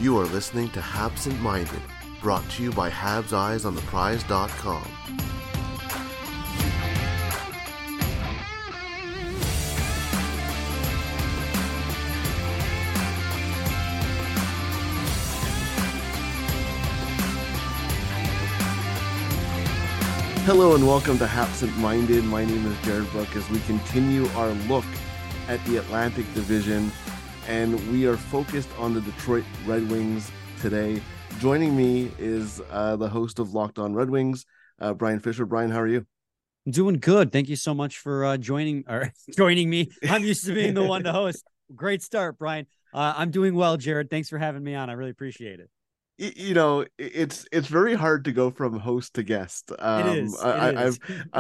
You are listening to Habsent Minded, brought to you by HabsEyesOnThePrize.com. Hello and welcome to Habsent Minded. My name is Jared Brook as we continue our look at the Atlantic Division, and we are focused on the Detroit Red Wings today. Joining me is the host of Locked On Red Wings, Brian Fisher. Brian, how are you? I'm doing good. Thank you so much for joining me. I'm used to being the one to host. Great start, Brian. I'm doing well, Jared. Thanks for having me on. I really appreciate it. You know, it's very hard to go from host to guest. It is.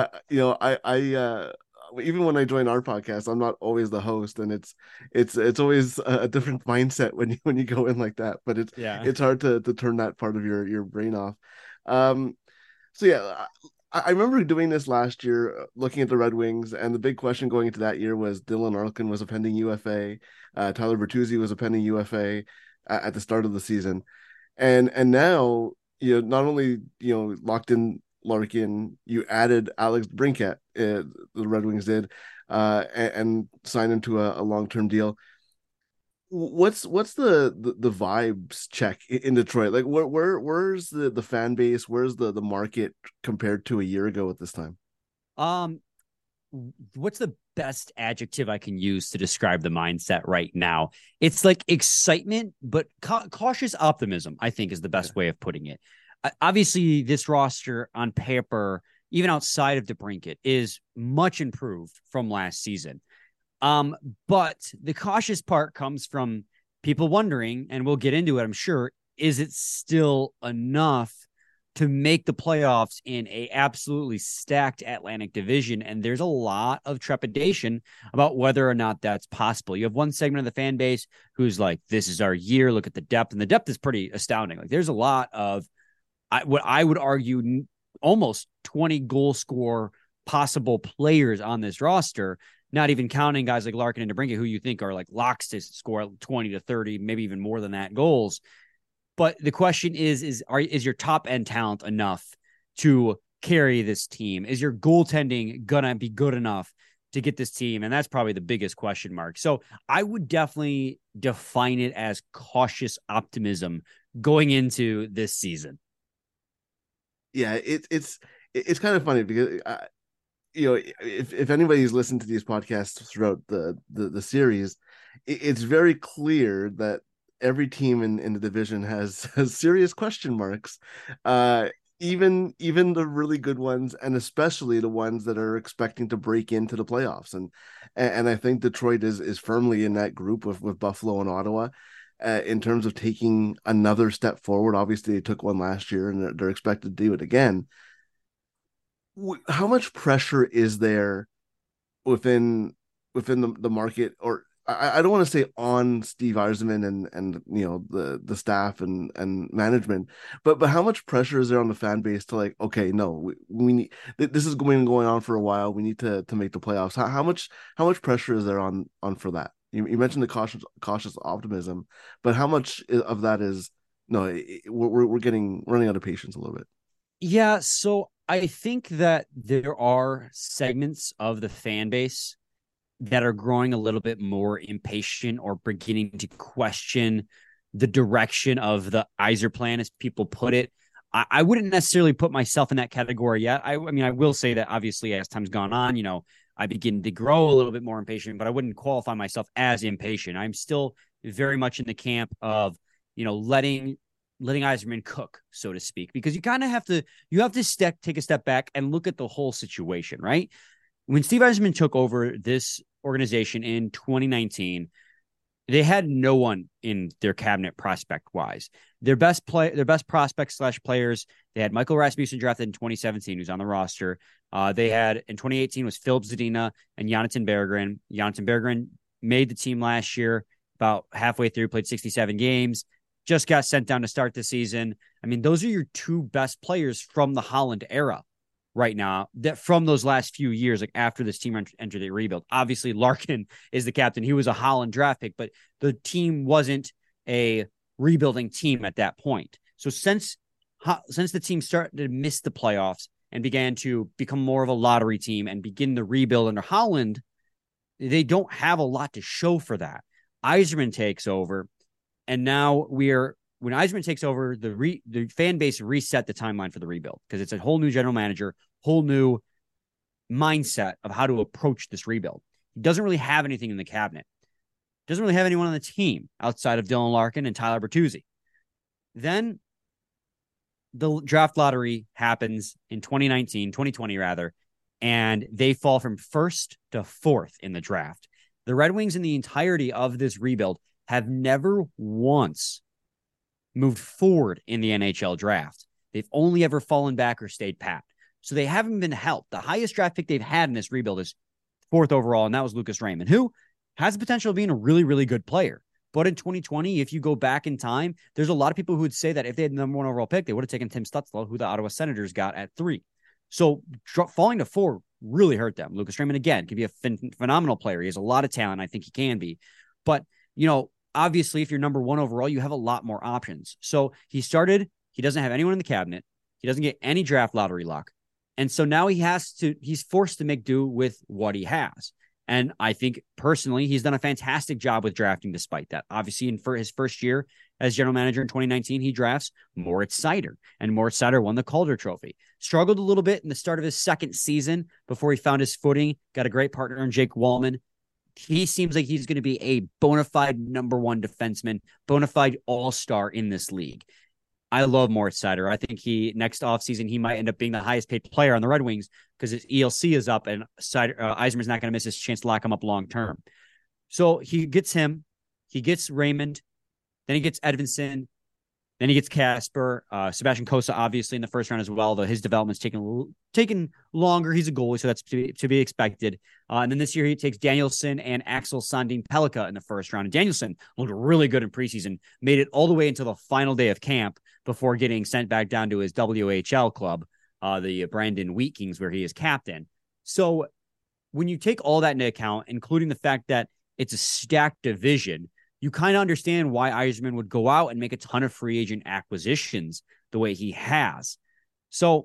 Even when I join our podcast, I'm not always the host, and it's always a different mindset when you go in like that. But it's hard to turn that part of your brain off. So yeah, I remember doing this last year, looking at the Red Wings, and the big question going into that year was Dylan Arkin was a pending UFA, Tyler Bertuzzi was a pending UFA at the start of the season, and now not only locked in Larkin, you added Alex Brinket, the Red Wings did, and signed into a long-term deal. What's the vibes check in Detroit? Like where's the fan base? Where's the market compared to a year ago at this time? What's the best adjective I can use to describe the mindset right now? It's like excitement, but cautious optimism, I think, is the best way of putting it. Obviously, this roster on paper, even outside of DeBrincat, is much improved from last season. But the cautious part comes from people wondering, and we'll get into it, I'm sure, is it still enough to make the playoffs in a absolutely stacked Atlantic Division? And there's a lot of trepidation about whether or not that's possible. You have one segment of the fan base who's like, this is our year. Look at the depth. And the depth is pretty astounding. Like there's a lot of what I would argue almost 20 goal score possible players on this roster, not even counting guys like Larkin and DeBrincat, who you think are like locks to score 20 to 30, maybe even more than that goals. But the question is your top end talent enough to carry this team? Is your goaltending gonna be good enough to get this team? And that's probably the biggest question mark. So I would definitely define it as cautious optimism going into this season. Yeah, it's kind of funny because if anybody's listened to these podcasts throughout the series, it's very clear that every team in the division has serious question marks, even the really good ones, and especially the ones that are expecting to break into the playoffs. And I think Detroit is firmly in that group with Buffalo and Ottawa. In terms of taking another step forward. Obviously, they took one last year, and they're expected to do it again. How much pressure is there within the market, or I don't want to say on Steve Yzerman and the staff and management, but how much pressure is there on the fan base to like, okay, no, we need, this is going on for a while. We need to make the playoffs. How much pressure is there on for that? You mentioned the cautious optimism, but how much of that is we're running out of patience a little bit? Yeah, so I think that there are segments of the fan base that are growing a little bit more impatient or beginning to question the direction of the Yzer plan, as people put it. I wouldn't necessarily put myself in that category yet. I mean, I will say that obviously as time's gone on, I begin to grow a little bit more impatient, but I wouldn't qualify myself as impatient. I'm still very much in the camp of, letting Yzerman cook, so to speak, because you kind of have to take a step back and look at the whole situation, right? When Steve Yzerman took over this organization in 2019, they had no one in their cabinet prospect wise. Their best prospects / players, they had Michael Rasmussen drafted in 2017, who's on the roster. They had in 2018 was Filip Zadina and Jonathan Berggren. Jonathan Berggren made the team last year, about halfway through, played 67 games, just got sent down to start the season. I mean, those are your two best players from the Holland era right now, that from those last few years, like after this team entered the rebuild. Obviously, Larkin is the captain. He was a Holland draft pick, but the team wasn't a rebuilding team at that point. So since the team started to miss the playoffs and began to become more of a lottery team and begin the rebuild under Holland, they don't have a lot to show for that. Yzerman takes over, and now when Yzerman takes over, the fan base reset the timeline for the rebuild because it's a whole new general manager, whole new mindset of how to approach this rebuild. He doesn't really have anything in the cabinet. Doesn't really have anyone on the team outside of Dylan Larkin and Tyler Bertuzzi. Then the draft lottery happens in 2020 rather, and they fall from first to fourth in the draft. The Red Wings in the entirety of this rebuild have never once moved forward in the NHL draft. They've only ever fallen back or stayed pat. So they haven't been helped. The highest draft pick they've had in this rebuild is fourth overall, and that was Lucas Raymond, who has the potential of being a really, really good player. But in 2020, if you go back in time, there's a lot of people who would say that if they had the number one overall pick, they would have taken Tim Stützle, who the Ottawa Senators got at 3. So falling to 4 really hurt them. Lucas Raymond, again, can be a phenomenal player. He has a lot of talent. I think he can be. But, obviously, if you're number 1 overall, you have a lot more options. So he doesn't have anyone in the cabinet. He doesn't get any draft lottery luck. And so now he's forced to make do with what he has. And I think personally, he's done a fantastic job with drafting despite that. Obviously, for his first year as general manager in 2019, he drafts Moritz Seider, and Moritz Seider won the Calder Trophy. Struggled a little bit in the start of his second season before he found his footing, got a great partner in Jake Wallman. He seems like he's going to be a bona fide number 1 defenseman, bona fide all-star in this league. I love Moritz Seider. I think next offseason, he might end up being the highest paid player on the Red Wings because his ELC is up and Yzerman's not going to miss his chance to lock him up long term. So he gets him. He gets Raymond. Then he gets Edvinsson. Then he gets Casper. Sebastian Cossa, obviously, in the first round as well, though his development's taken longer. He's a goalie, so that's to be expected. And then this year, he takes Danielson and Axel Sandin Pellikka in the first round. And Danielson looked really good in preseason, made it all the way until the final day of camp before getting sent back down to his WHL club, the Brandon Wheat Kings, where he is captain. So when you take all that into account, including the fact that it's a stacked division, you kind of understand why Yzerman would go out and make a ton of free agent acquisitions the way he has. So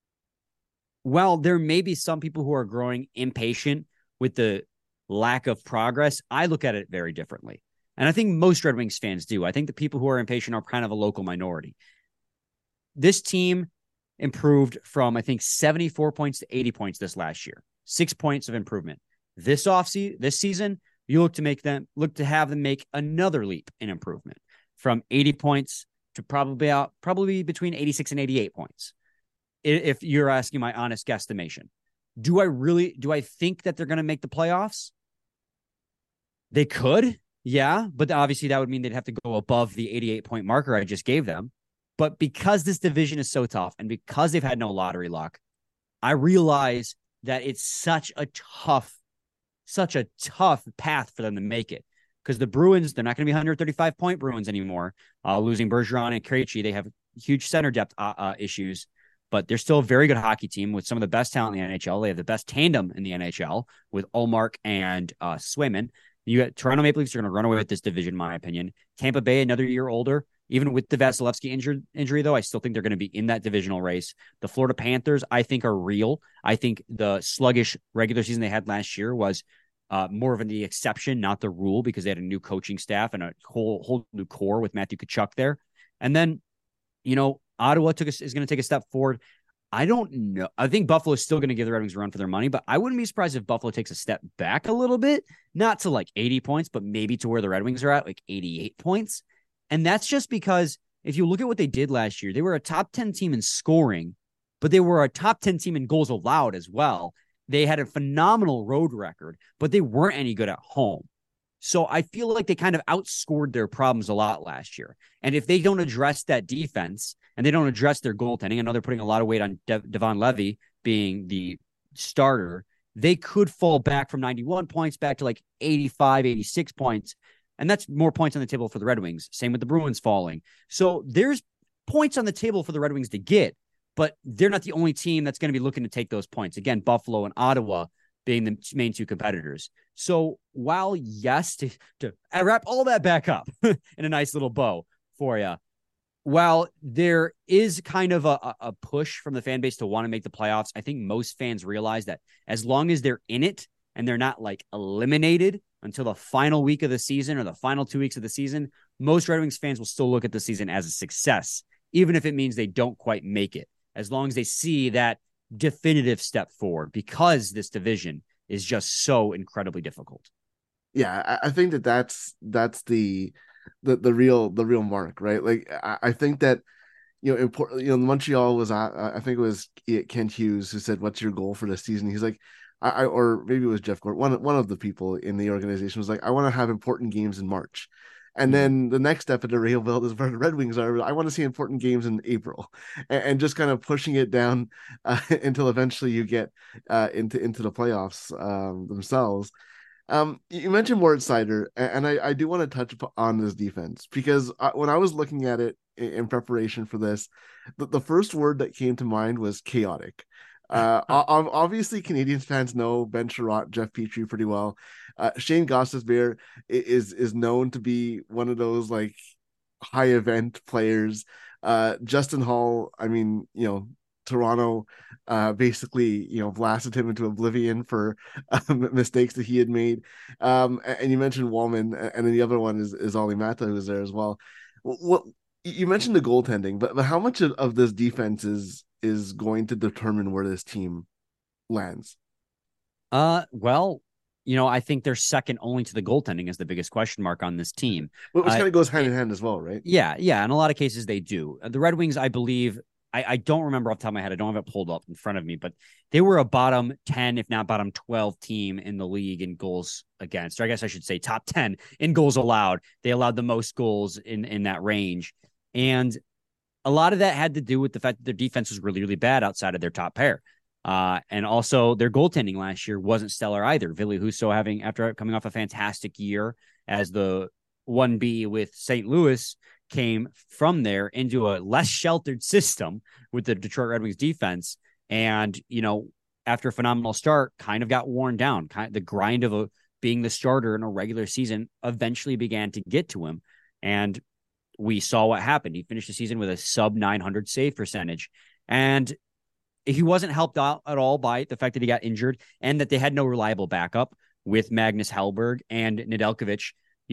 while there may be some people who are growing impatient with the lack of progress, I look at it very differently. And I think most Red Wings fans do. I think the people who are impatient are kind of a local minority. This team improved from, I think, 74 points to 80 points this last year. 6 points of improvement. This season, you look to have them make another leap in improvement from 80 points to probably between 86 and 88 points. If you're asking my honest guesstimation, do I think that they're going to make the playoffs? They could. Yeah, but obviously that would mean they'd have to go above the 88-point marker I just gave them. But because this division is so tough and because they've had no lottery luck, I realize that it's such a tough path for them to make it. Because the Bruins, they're not going to be 135-point Bruins anymore. Losing Bergeron and Krejci, they have huge center depth issues. But they're still a very good hockey team with some of the best talent in the NHL. They have the best tandem in the NHL with Ullmark and Swayman. You got Toronto Maple Leafs are going to run away with this division, in my opinion. Tampa Bay, another year older. Even with the Vasilevsky injury, though, I still think they're going to be in that divisional race. The Florida Panthers, I think, are real. I think the sluggish regular season they had last year was more of the exception, not the rule, because they had a new coaching staff and a whole new core with Matthew Tkachuk there. And then, Ottawa is going to take a step forward. I don't know. I think Buffalo is still going to give the Red Wings a run for their money, but I wouldn't be surprised if Buffalo takes a step back a little bit, not to like 80 points, but maybe to where the Red Wings are at, like 88 points. And that's just because if you look at what they did last year, they were a top 10 team in scoring, but they were a top 10 team in goals allowed as well. They had a phenomenal road record, but they weren't any good at home. So I feel like they kind of outscored their problems a lot last year. And if they don't address that defense and they don't address their goaltending, I know they're putting a lot of weight on Devon Levy being the starter, they could fall back from 91 points back to like 85, 86 points. And that's more points on the table for the Red Wings. Same with the Bruins falling. So there's points on the table for the Red Wings to get, but they're not the only team that's going to be looking to take those points. Again, Buffalo and Ottawa being the main two competitors. So while, yes, to wrap all that back up in a nice little bow, for you. While there is kind of a push from the fan base to want to make the playoffs, I think most fans realize that as long as they're in it and they're not like eliminated until the final week of the season or the final 2 weeks of the season, most Red Wings fans will still look at the season as a success, even if it means they don't quite make it, as long as they see that definitive step forward, because this division is just so incredibly difficult. Yeah, I think that's the real mark, right? Like I think that important. Montreal was I think it was Kent Hughes who said, "What's your goal for the season?" He's like, or maybe it was Jeff Gordon. One of the people in the organization was like, "I want to have important games in March." And then the next step in the rail build is where the Red Wings are. I want to see important games in April, and just kind of pushing it down until eventually you get into the playoffs themselves. You mentioned Moritz Seider, and I do want to touch on this defense because when I was looking at it in preparation for this, the first word that came to mind was chaotic. Obviously, Canadiens fans know Ben Chiarot, Jeff Petrie pretty well. Shane Gostisbehere is known to be one of those like high event players. Justin Holl, I mean, Toronto basically blasted him into oblivion for mistakes that he had made. And you mentioned Wallman, and then the other one is Olli Määttä, who was there as well. What you mentioned the goaltending, but how much of this defense is going to determine where this team lands? Well, I think they're second only to the goaltending as the biggest question mark on this team. Which kind of goes hand in hand as well, right? Yeah. In a lot of cases, they do. The Red Wings, I believe, I don't remember off the top of my head. I don't have it pulled up in front of me, but they were a bottom 10, if not bottom 12 team in the league in goals against, or I guess I should say top 10 in goals allowed. They allowed the most goals in that range. And a lot of that had to do with the fact that their defense was really, really bad outside of their top pair. And also their goaltending last year wasn't stellar either. Ville Husso after coming off a fantastic year as the 1B with St. Louis, came from there into a less sheltered system with the Detroit Red Wings defense. And, after a phenomenal start, kind of got worn down. The grind of being the starter in a regular season eventually began to get to him. And we saw what happened. He finished the season with a sub 900 save percentage. And he wasn't helped out at all by the fact that he got injured and that they had no reliable backup with Magnus Hellberg and Nedeljkovic,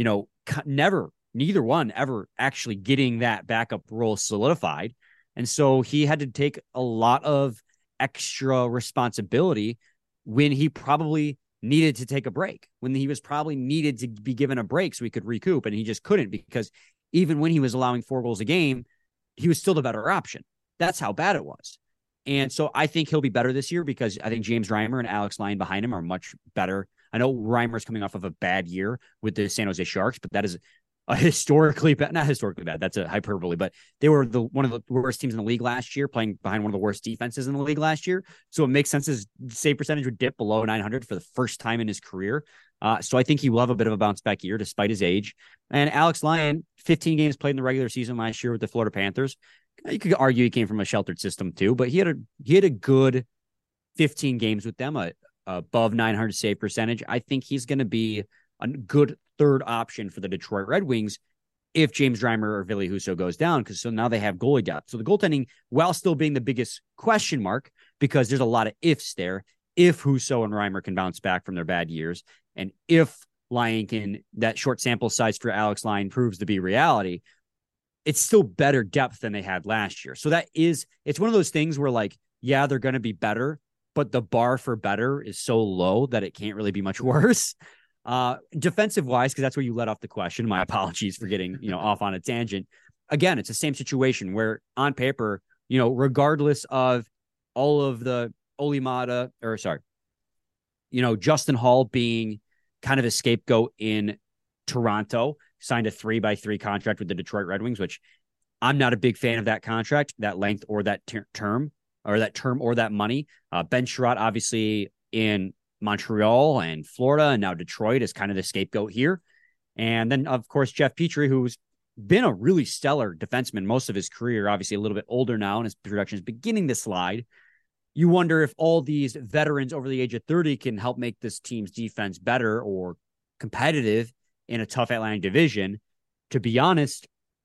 neither one ever actually getting that backup role solidified. And so he had to take a lot of extra responsibility when he probably needed to take a break, when he was probably needed to be given a break so he could recoup. And he just couldn't, because even when he was allowing 4 goals a game, he was still the better option. That's how bad it was. And so I think he'll be better this year because I think James Reimer and Alex Lyon behind him are much better. I know Reimer's coming off of a bad year with the San Jose Sharks, but that is not historically bad. That's a hyperbole, but they were one of the worst teams in the league last year, playing behind one of the worst defenses in the league last year. So it makes sense his save percentage would dip below 900 for the first time in his career. So I think he will have a bit of a bounce back year despite his age. And Alex Lyon, 15 games played in the regular season last year with the Florida Panthers. You could argue he came from a sheltered system too, but he had a good 15 games with them, above 900 save percentage. I think he's going to be a good third option for the Detroit Red Wings if James Reimer or Ville Husso goes down, because so now they have goalie depth. So the goaltending, while still being the biggest question mark, because there's a lot of ifs there, if Husso and Reimer can bounce back from their bad years, and if that short sample size for Alex Lyon proves to be reality, it's still better depth than they had last year. So it's one of those things where, like, yeah, they're going to be better, but the bar for better is so low that it can't really be much worse. Defensive wise, because that's where you let off the question. My apologies for getting, off on a tangent. Again, it's the same situation where on paper, regardless of all of the Justin Holl being kind of a scapegoat in Toronto, signed a 3x3 contract with the Detroit Red Wings, which I'm not a big fan of that contract, that length or that term or that money. Ben Chiarot, obviously in Montreal and Florida, and now Detroit is kind of the scapegoat here. And then, of course, Jeff Petrie, who's been a really stellar defenseman most of his career, obviously a little bit older now, and his production is beginning to slide. You wonder if all these veterans over the age of 30 can help make this team's defense better or competitive in a tough Atlantic division. To be honest,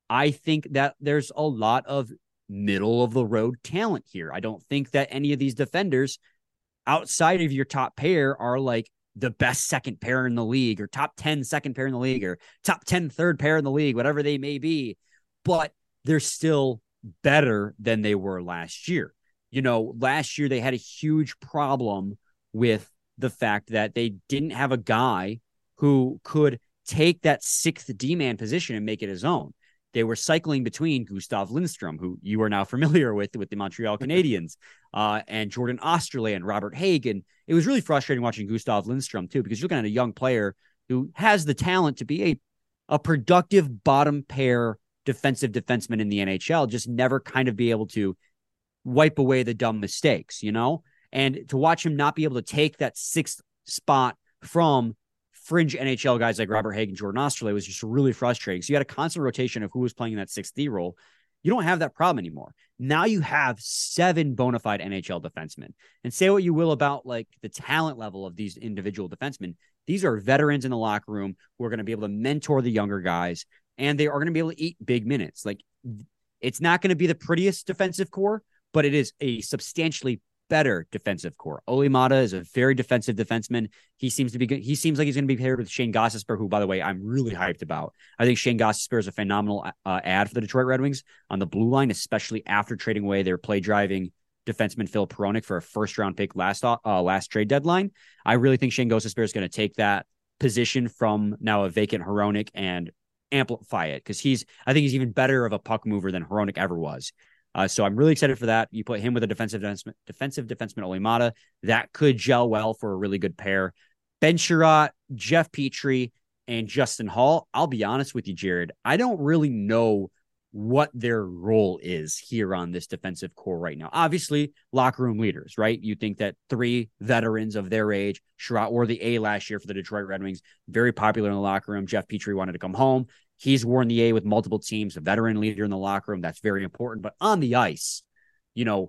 I think that there's a lot of middle of the road talent here. I don't think that any of these defenders outside of your top pair are like the best second pair in the league or top 10 second pair in the league or top 10 third pair in the league, whatever they may be. But they're still better than they were last year. You know, last year they had a huge problem with the fact that they didn't have a guy who could take that sixth D-man position and make it his own. They were cycling between Gustav Lindstrom, who you are now familiar with the Montreal Canadiens, and Jordan Osterley and Robert Hagen. It was really frustrating watching Gustav Lindstrom, too, because you're looking at a young player who has the talent to be a productive bottom pair defensive defenseman in the NHL, just never kind of be able to wipe away the dumb mistakes, you know? And to watch him not be able to take that sixth spot from fringe NHL guys like Robert Hagen, Jordan Osterley was just really frustrating. So you had a constant rotation of who was playing in that 6D role. You don't have that problem anymore. Now you have 7 bona fide NHL defensemen. And say what you will about like the talent level of these individual defensemen. These are veterans in the locker room who are going to be able to mentor the younger guys, and they are going to be able to eat big minutes. Like, it's not going to be the prettiest defensive core, but it is a substantially better defensive core. Olli Maatta is a very defensive defenseman. He seems to be good. He seems like he's going to be paired with Shane Gostisbehere, who, by the way, I'm really hyped about. I think Shane Gostisbehere is a phenomenal ad for the Detroit Red Wings on the blue line, especially after trading away their play driving defenseman Phil Peronic for a first round pick last trade deadline. I really think Shane Gostisbehere is going to take that position from now a vacant Hronek and amplify it, because I think he's even better of a puck mover than Hronek ever was. So I'm really excited for that. You put him with a defensive defenseman, Olli Maatta. That could gel well for a really good pair. Ben Chiarot, Jeff Petrie, and Justin Holl. I'll be honest with you, Jared. I don't really know what their role is here on this defensive core right now. Obviously, locker room leaders, right? You think that 3 veterans of their age, Chiarot wore the A last year for the Detroit Red Wings, very popular in the locker room. Jeff Petrie wanted to come home. He's worn the A with multiple teams, a veteran leader in the locker room. That's very important. But on the ice, you know,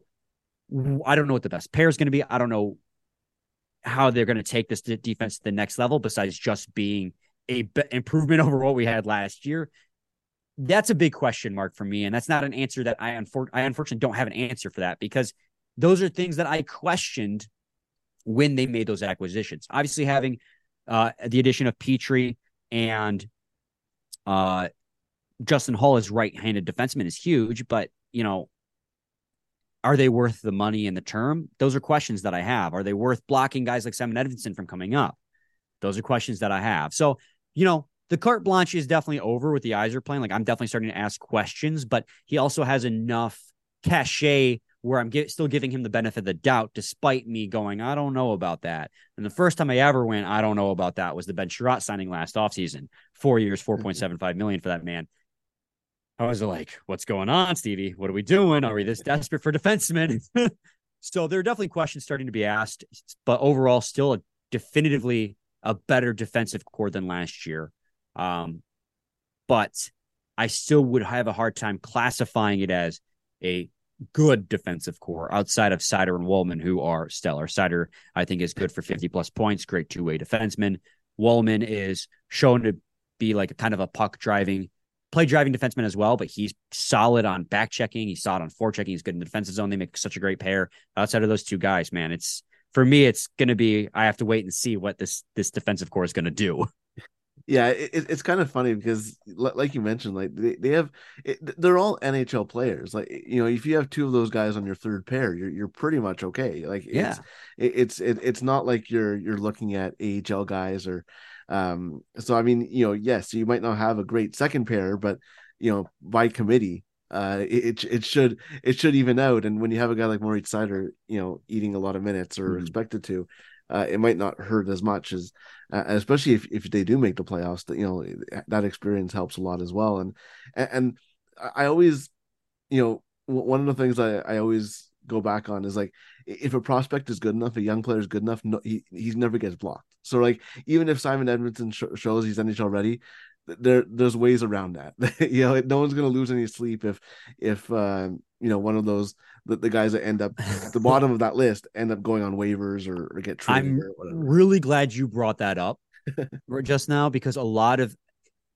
I don't know what the best pair is going to be. I don't know how they're going to take this defense to the next level besides just being a improvement over what we had last year. That's a big question mark for me. And that's not an answer that I unfortunately don't have an answer for that, because those are things that I questioned when they made those acquisitions. Obviously, having the addition of Petrie and Justin Holl as right-handed defenseman is huge, but, you know, are they worth the money and the term? Those are questions that I have. Are they worth blocking guys like Simon Edvinsson from coming up? Those are questions that I have. So, you know, the carte blanche is definitely over with the Yzer playing. Like, I'm definitely starting to ask questions, but he also has enough cachet where I'm still giving him the benefit of the doubt, despite me going, I don't know about that. And the first time I ever went, I don't know about that, was the Ben Chiarot signing last offseason. 4 years, $4.75 million for that man. I was like, what's going on, Stevie? What are we doing? Are we this desperate for defensemen? So there are definitely questions starting to be asked, but overall, still definitively a better defensive core than last year. But I still would have a hard time classifying it as a good defensive core outside of Seider and Wollman, who are stellar. Seider, I think, is good for 50-plus points, great two-way defenseman. Wollman is shown to be like a kind of a play-driving defenseman as well, but he's solid on back-checking. He's solid on forechecking. He's good in the defensive zone. They make such a great pair. Outside of those two guys, man, for me, it's going to be, I have to wait and see what this defensive core is going to do. Yeah, it's kind of funny because, like you mentioned, like they're all NHL players. Like, you know, if you have 2 of those guys on your third pair, you're pretty much okay. Like, it's not like you're looking at AHL guys or, so I mean, you know, yes, you might not have a great second pair, but, you know, by committee, it should even out. And when you have a guy like Moritz Seider, you know, eating a lot of minutes or expected to, it might not hurt as much as, especially if they do make the playoffs. That, you know, that experience helps a lot as well. And I always, you know, one of the things I always go back on is, like, if a prospect is good enough, a young player is good enough, no, he never gets blocked. So, like, even if Simon Edvinsson shows he's NHL ready, there's ways around that. You know, no one's going to lose any sleep if you know, one of those the guys that end up at the bottom of that list end up going on waivers or get traded. I'm really glad you brought that up just now, because a lot of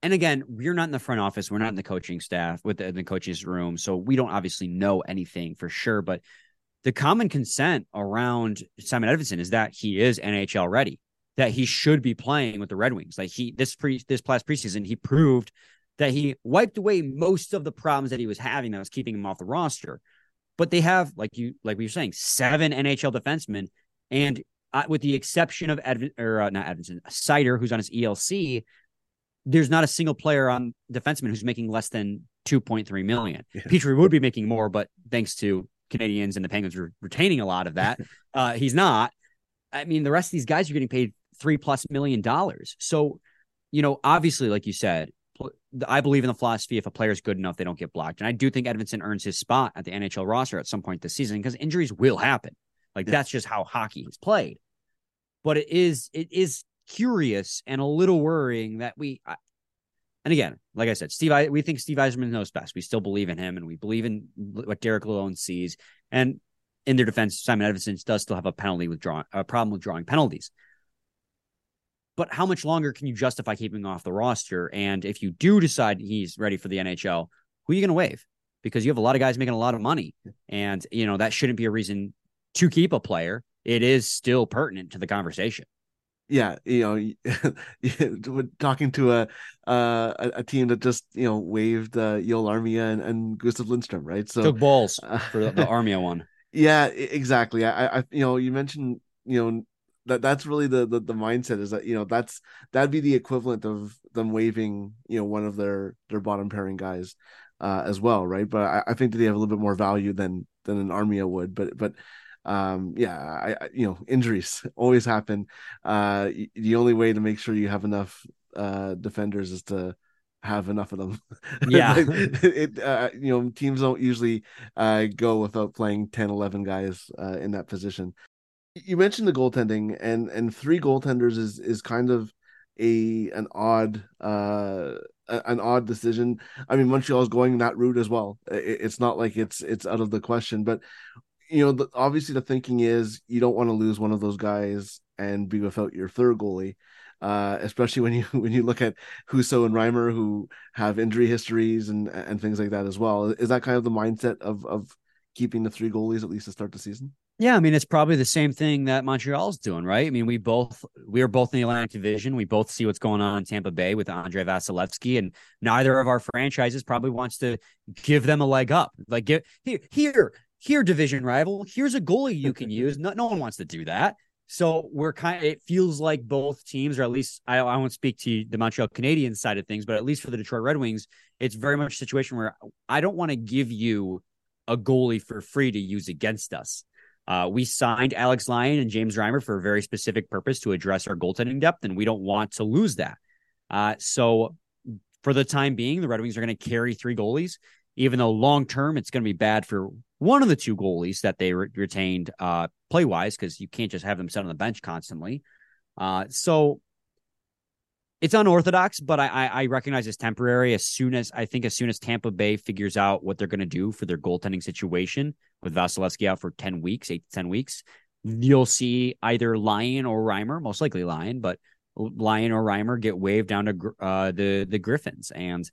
and again, we're not in the front office. We're not in the coaching staff with the coaches room. So we don't obviously know anything for sure. But the common consent around Simon Edvinsson is that he is NHL ready, that he should be playing with the Red Wings. Like this past preseason, he proved that he wiped away most of the problems that he was having that was keeping him off the roster. But they have, like we were saying, 7 NHL defensemen, and with the exception of not Edvinsson, Seider, who's on his ELC, there's not a single player on defenseman who's making less than 2.3 million. Yeah. Petrie would be making more, but thanks to Canadians and the Penguins retaining a lot of that, he's not. I mean, the rest of these guys are getting paid $3+ million. So, obviously, like you said, I believe in the philosophy, if a player is good enough, they don't get blocked. And I do think Edvinsson earns his spot at the NHL roster at some point this season because injuries will happen. That's just how hockey is played. But it is curious and a little worrying that and again, like I said, we think Steve Yzerman knows best. We still believe in him, and we believe in what Derek Lalonde sees. And in their defense, Simon Edvinsson does still have a problem with drawing penalties. But how much longer can you justify keeping him off the roster? And if you do decide he's ready for the NHL, who are you going to waive? Because you have a lot of guys making a lot of money, and that shouldn't be a reason to keep a player. It is still pertinent to the conversation. Yeah, talking to a team that just waived Joel Armia and Gustav Lindstrom, right? So took balls for the Armia one. Yeah, exactly. I you mentioned that's really the mindset is that that'd be the equivalent of them waiving one of their bottom pairing guys as well, right? But I think that they have a little bit more value than an Armia would, but. Injuries always happen. The only way to make sure you have enough defenders is to have enough of them. Yeah. Teams don't usually go without playing 10, 11 guys in that position. You mentioned the goaltending, and 3 goaltenders is kind of an odd decision. I mean, Montreal's going that route as well. It's not like it's out of the question, but obviously the thinking is you don't want to lose one of those guys and be without your third goalie, especially when you look at Husso and Reimer, who have injury histories and things like that as well. Is that kind of the mindset of keeping the 3 goalies at least to start the season? Yeah, I mean, it's probably the same thing that Montreal's doing, right? I mean, we are both in the Atlantic Division. We both see what's going on in Tampa Bay with Andrei Vasilevsky, and neither of our franchises probably wants to give them a leg up. Like, here, division rival, here's a goalie you can use. No one wants to do that. So it feels like both teams, or at least I won't speak to the Montreal Canadiens side of things, but at least for the Detroit Red Wings, it's very much a situation where I don't want to give you a goalie for free to use against us. We signed Alex Lyon and James Reimer for a very specific purpose to address our goaltending depth, and we don't want to lose that. So for the time being, the Red Wings are going to carry 3 goalies, even though long-term it's going to be bad for one of the 2 goalies that they retained play-wise, because you can't just have them sit on the bench constantly. So it's unorthodox, but I recognize it's temporary. As soon as Tampa Bay figures out what they're going to do for their goaltending situation with Vasilevsky out for 8 to 10 weeks, you'll see either Lyon or Reimer, most likely Lyon, but Lyon or Reimer get waived down to the Griffins. And,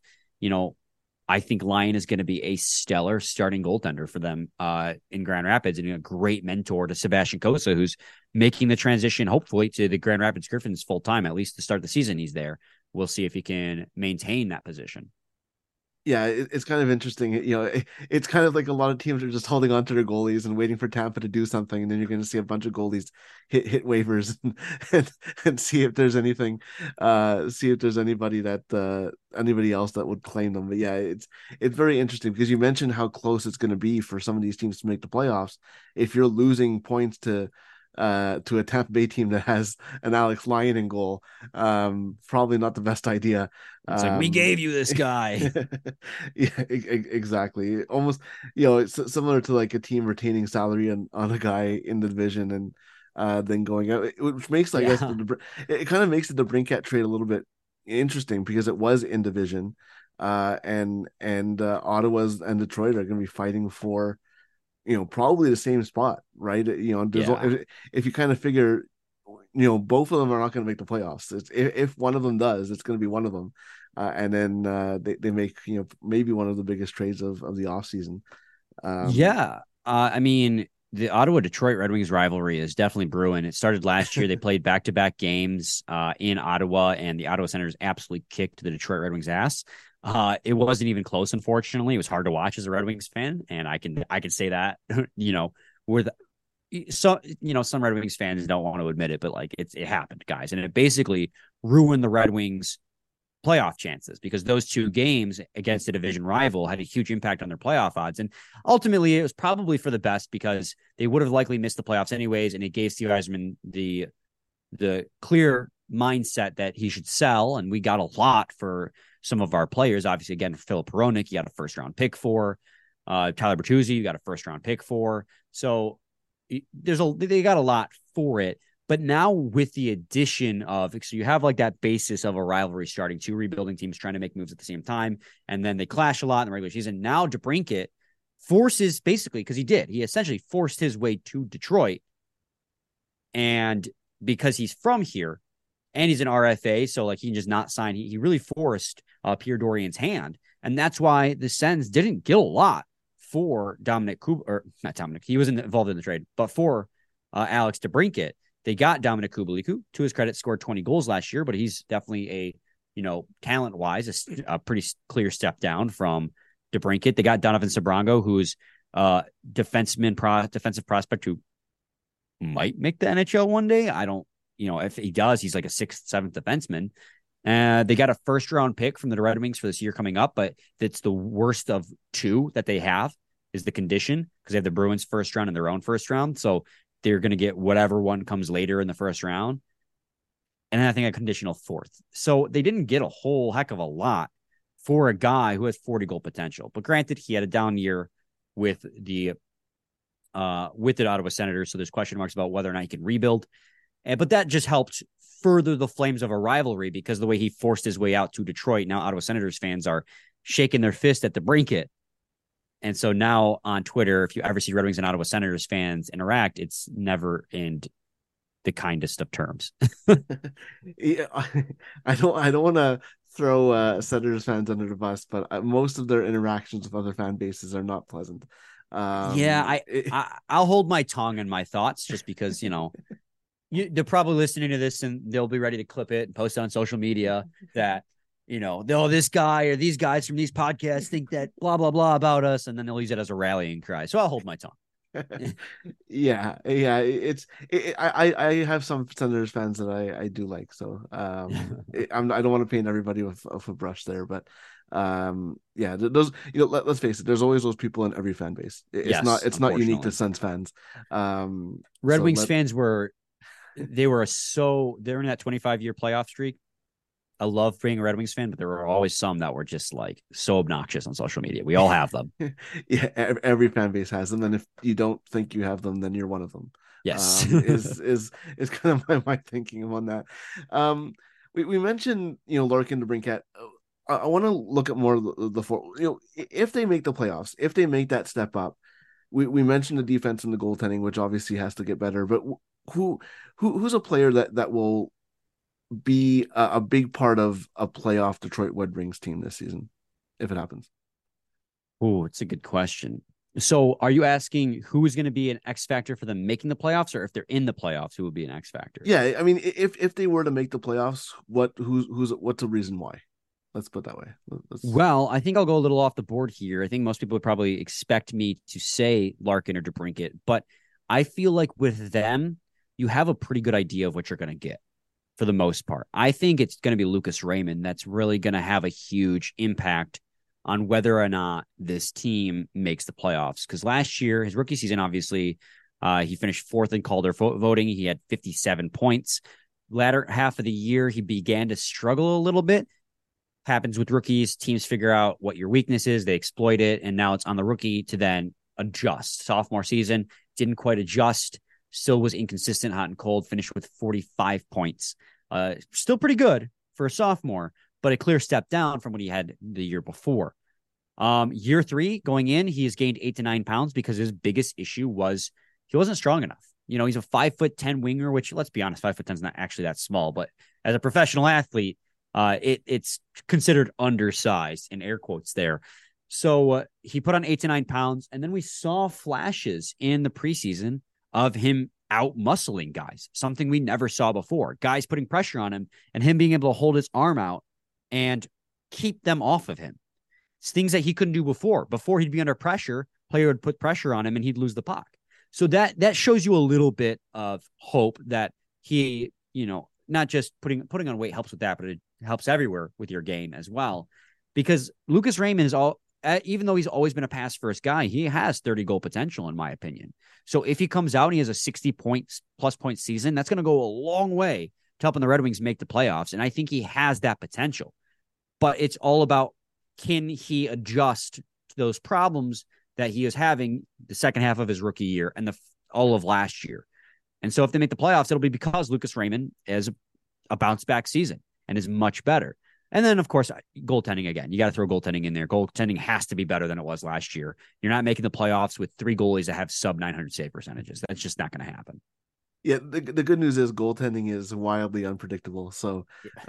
I think Lyon is going to be a stellar starting goaltender for them in Grand Rapids, and a great mentor to Sebastian Cossa, who's making the transition, hopefully, to the Grand Rapids Griffins full time, at least to start the season. He's there. We'll see if he can maintain that position. Yeah, it's kind of interesting. It's kind of like a lot of teams are just holding on to their goalies and waiting for Tampa to do something, and then you're going to see a bunch of goalies hit waivers and see if there's anything, see if there's anybody else that would claim them. But yeah, it's very interesting because you mentioned how close it's going to be for some of these teams to make the playoffs. If you're losing points to a Tampa Bay team that has an Alex Lyon in goal, probably not the best idea. It's like, we gave you this guy. Yeah, exactly. Almost, it's similar to like a team retaining salary on a guy in the division and then going out, which makes, I guess, it kind of makes the DeBrincat trade a little bit interesting because it was in division, and Ottawa's and Detroit are going to be fighting for probably the same spot, right? If you kind of figure, both of them are not going to make the playoffs. If one of them does, it's going to be one of them. and then they make maybe one of the biggest trades of the offseason. Yeah. I mean, the Ottawa Detroit Red Wings rivalry is definitely brewing. It started last year. They played back-to-back games in Ottawa, and the Ottawa Senators absolutely kicked the Detroit Red Wings ass. It wasn't even close, unfortunately. It was hard to watch as a Red Wings fan, and I can say that, with some Red Wings fans don't want to admit it, but like it happened, guys, and it basically ruined the Red Wings playoff chances because those two games against a division rival had a huge impact on their playoff odds. And ultimately, it was probably for the best because they would have likely missed the playoffs anyways. And it gave Steve Yzerman the clear mindset that he should sell. And we got a lot for some of our players. Obviously, again, Philip Hronek, you got a first round pick for. Tyler Bertuzzi, you got a first round pick for. So they got a lot for it. But now with the addition of, so you have like that basis of a rivalry starting, two rebuilding teams trying to make moves at the same time, and then they clash a lot in the regular season. Now DeBrincat forces, basically, because he essentially forced his way to Detroit. And because he's from here and he's an RFA, so like he can just not sign. He really forced Pierre Dorian's hand. And that's why the Sens didn't get a lot for Dominic Kubalik, or not Dominic, he wasn't involved in the trade, but for Alex DeBrincat. They got Dominic Kubalik, who, to his credit, scored 20 goals last year, but he's definitely talent-wise, a pretty clear step down from DeBrincat. They got Donovan Sabrango, who's defensive prospect who might make the NHL one day. I don't, if he does, he's like a 6th, 7th defenseman. They got a first-round pick from the Red Wings for this year coming up, but it's the worst of two that they have is the condition because they have the Bruins first round and their own first round. So they're going to get whatever one comes later in the first round. And then I think a conditional 4th. So they didn't get a whole heck of a lot for a guy who has 40 goal potential. But granted, he had a down year with the Ottawa Senators. So there's question marks about whether or not he can rebuild. But that just helped further the flames of a rivalry because the way he forced his way out to Detroit, now Ottawa Senators fans are shaking their fist at DeBrincat. And so now on Twitter, if you ever see Red Wings and Ottawa Senators fans interact, it's never in the kindest of terms. Yeah, I don't want to throw Senators fans under the bus, but most of their interactions with other fan bases are not pleasant. I'll hold my tongue and my thoughts just because, they're probably listening to this and they'll be ready to clip it and post it on social media that, this guy or these guys from these podcasts think that blah, blah, blah about us. And then they'll use it as a rallying cry. So I'll hold my tongue. Yeah. I have some Senators fans that I do like. So I don't want to paint everybody with a brush there, but those, let's face it, there's always those people in every fan base. It's not unique to Sens fans. Red Wings fans they're in that 25-year playoff streak. I love being a Red Wings fan, but there were always some that were just like so obnoxious on social media. We all have them. Yeah, every fan base has them, and if you don't think you have them, then you're one of them. Yes, is kind of my thinking on that. We mentioned Larkin, DeBrincat. I want to look at more of the if they make the playoffs, if they make that step up. We mentioned the defense and the goaltending, which obviously has to get better. But who's a player that will be a big part of a playoff Detroit Red Wings team this season, if it happens? Oh, it's a good question. So are you asking who is going to be an X factor for them making the playoffs, or if they're in the playoffs, who would be an X factor? Yeah, I mean, if they were to make the playoffs, what's the reason why? Let's put it that way. Well, I think I'll go a little off the board here. I think most people would probably expect me to say Larkin or DeBrincat, but I feel like with them, you have a pretty good idea of what you're going to get. For the most part, I think it's going to be Lucas Raymond that's really going to have a huge impact on whether or not this team makes the playoffs. Because last year, his rookie season, obviously, he finished 4th in Calder voting. He had 57 points. Latter half of the year, he began to struggle a little bit. Happens with rookies. Teams figure out what your weakness is. They exploit it. And now it's on the rookie to then adjust. Sophomore season, didn't quite adjust. Still was inconsistent, hot and cold, finished with 45 points. Still pretty good for a sophomore, but a clear step down from what he had the year before. Year 3, going in, he has gained 8 to 9 pounds because his biggest issue was he wasn't strong enough. He's a 5'10" winger, which, let's be honest, 5'10" is not actually that small, but as a professional athlete, It's considered undersized in air quotes there. So he put on 8 to 9 pounds, and then we saw flashes in the preseason of him out muscling guys, something we never saw before. Guys putting pressure on him and him being able to hold his arm out and keep them off of him. It's things that he couldn't do before. Before he'd be under pressure, player would put pressure on him and he'd lose the puck. So that shows you a little bit of hope that he, not just putting on weight helps with that, but it helps everywhere with your game as well. Because Lucas Raymond is even though he's always been a pass first guy, he has 30 goal potential in my opinion. So if he comes out and he has a 60 plus point season, that's going to go a long way to helping the Red Wings make the playoffs. And I think he has that potential, but it's all about, can he adjust to those problems that he is having the second half of his rookie year and all of last year. And so if they make the playoffs, it'll be because Lucas Raymond is a bounce back season and is much better. And then, of course, goaltending again. You got to throw goaltending in there. Goaltending has to be better than it was last year. You're not making the playoffs with 3 goalies that have sub 900 save percentages. That's just not going to happen. Yeah, the good news is goaltending is wildly unpredictable. So,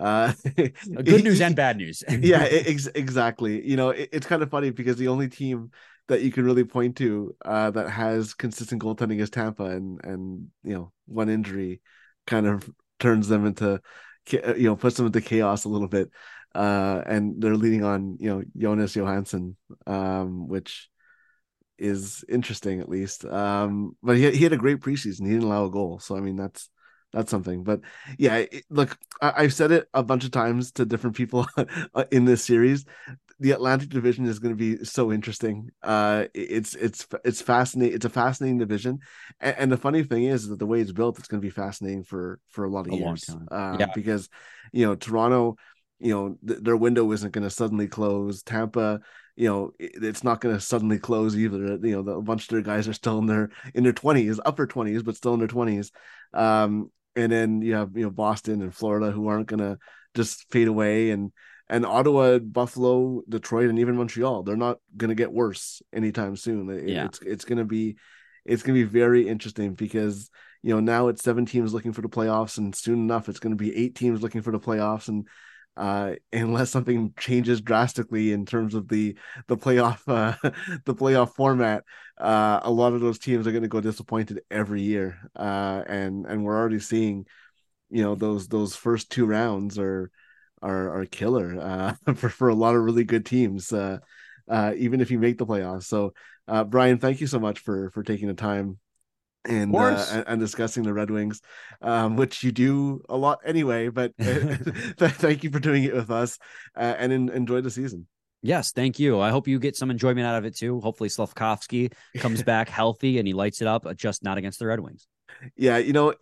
good news and bad news. Yeah, exactly. It's kind of funny because the only team that you can really point to that has consistent goaltending is Tampa, and one injury kind of turns them into, puts them into chaos a little bit. And they're leaning on Jonas Johansson, which is interesting at least. But he had a great preseason. He didn't allow a goal, so I mean that's something. But yeah, look, I've said it a bunch of times to different people in this series. The Atlantic Division is going to be so interesting. It's fascinating. It's a fascinating division, and the funny thing is that the way it's built, it's going to be fascinating for a lot of years. Long time. Because Toronto, their window isn't going to suddenly close. Tampa, it's not going to suddenly close either. A bunch of their guys are still in their 20s, upper 20s, but still in their 20s. And then you have Boston and Florida, who aren't going to just fade away, and Ottawa, Buffalo, Detroit, and even Montreal, they're not going to get worse anytime soon. It's going to be very interesting because now it's 7 teams looking for the playoffs, and soon enough it's going to be 8 teams looking for the playoffs, and unless something changes drastically in terms of the playoff the playoff format, a lot of those teams are going to go disappointed every year, and we're already seeing those first 2 rounds are killer for a lot of really good teams, even if you make the playoffs. So Brian, thank you so much for taking the time and discussing the Red Wings, which you do a lot anyway, but thank you for doing it with us, and enjoy the season. Yes, thank you. I hope you get some enjoyment out of it too. Hopefully Slavkovsky comes back healthy and he lights it up, just not against the Red Wings. Yeah,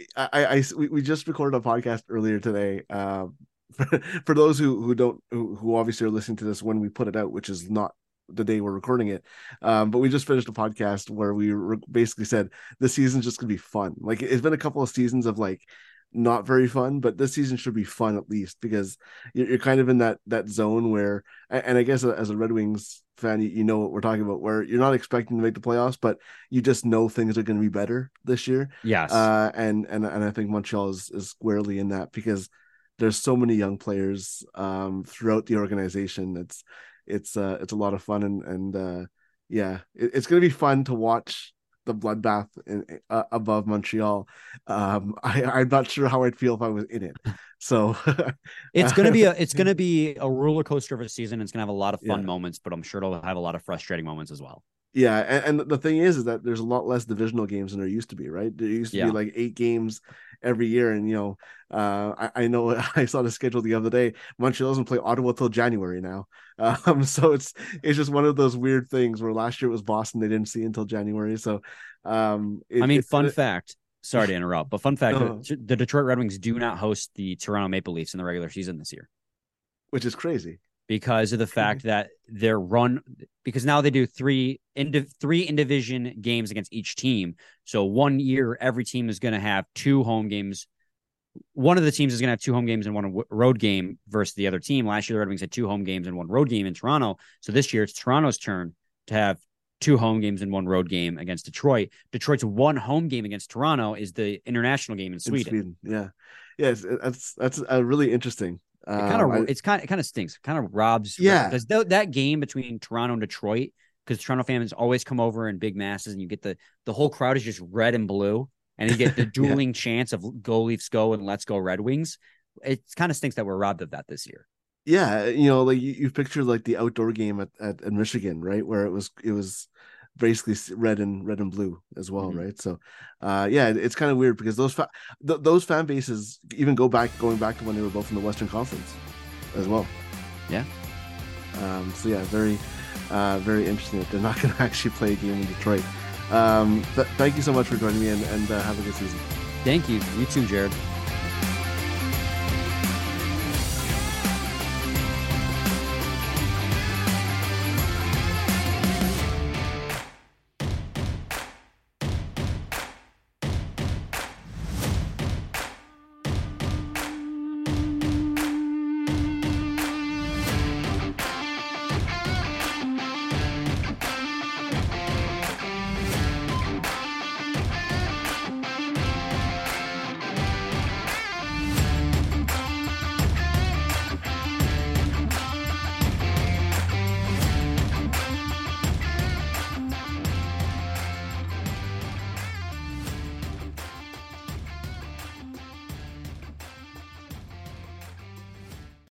we just recorded a podcast earlier today. For those who obviously are listening to this when we put it out, which is not the day we're recording it, but we just finished a podcast where we basically said the season's just gonna be fun. Like, it's been a couple of seasons of like not very fun, but this season should be fun at least, because you're kind of in that zone where, and I guess as a Red Wings fan, you know what we're talking about, where you're not expecting to make the playoffs, but you just know things are going to be better this year. Yes. And I think Montreal is squarely in that, because there's so many young players throughout the organization. It's a lot of fun, and yeah, it's going to be fun to watch the bloodbath above Montreal. I'm not sure how I'd feel if I was in it. So it's gonna be a roller coaster of a season. It's gonna have a lot of fun moments, but I'm sure it'll have a lot of frustrating moments as well. Yeah, and the thing is that there's a lot less divisional games than there used to be, right? There used to be like 8 games every year, and I know I saw the schedule the other day. Montreal doesn't play Ottawa till January now, so it's just one of those weird things where last year it was Boston, they didn't see until January. So, fun fact. Sorry to interrupt, but fun fact: the Detroit Red Wings do not host the Toronto Maple Leafs in the regular season this year, which is crazy, because of the fact that because now they do 3 in division games against each team. So 1 year, every team is going to have 2 home games. One of the teams is going to have 2 home games and 1 road game versus the other team. Last year, the Red Wings had 2 home games and 1 road game in Toronto. So this year, it's Toronto's turn to have 2 home games and 1 road game against Detroit. Detroit's 1 home game against Toronto is the international game in Sweden. Yeah. Yes, that's really interesting. It kind of stinks. It kind of robs. Yeah. Because that game between Toronto and Detroit, because Toronto fans always come over in big masses, and you get the whole crowd is just red and blue, and you get the dueling chants of "Go Leafs, go" and "Let's go Red Wings." It kind of stinks that we're robbed of that this year. Yeah, like you picture like the outdoor game at Michigan, right, where it was basically red and blue as well, Mm-hmm. right? So, yeah, it's kind of weird because those fan bases even going back to when they were both in the Western Conference as well. Yeah. So yeah, very interesting that they're not going to actually play a game in Detroit. Thank you so much for joining me, and have a good season. Thank you. You too, Jared.